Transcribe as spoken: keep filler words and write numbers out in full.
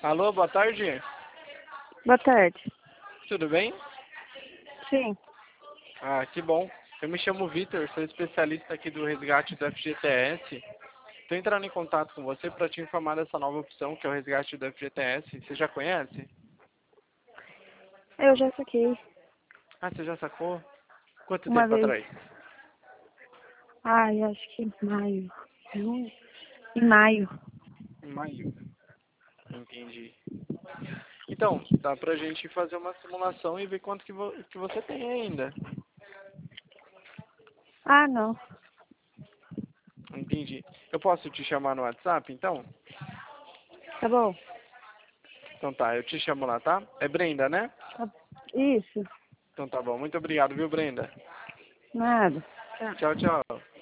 Alô, boa tarde. Boa tarde. Tudo bem? Sim. Ah, que bom. Eu me chamo Vitor, sou especialista aqui do resgate do F G T S. Estou entrando em contato com você para te informar dessa nova opção que é o resgate do F G T S. Você já conhece? Eu já saquei. Ah, você já sacou? Quanto Uma tempo vez. atrás? Ai, acho que em maio. Junho? Em maio. Em maio. Entendi. Então, dá pra gente fazer uma simulação e ver quanto que, vo que você tem ainda. Ah, não. Entendi. Eu posso te chamar no WhatsApp, então? Tá bom. Então tá, eu te chamo lá, tá? É Brenda, né? Tá- Isso. Então tá bom. Muito obrigado, viu, Brenda? Nada. Tá. Tchau, tchau.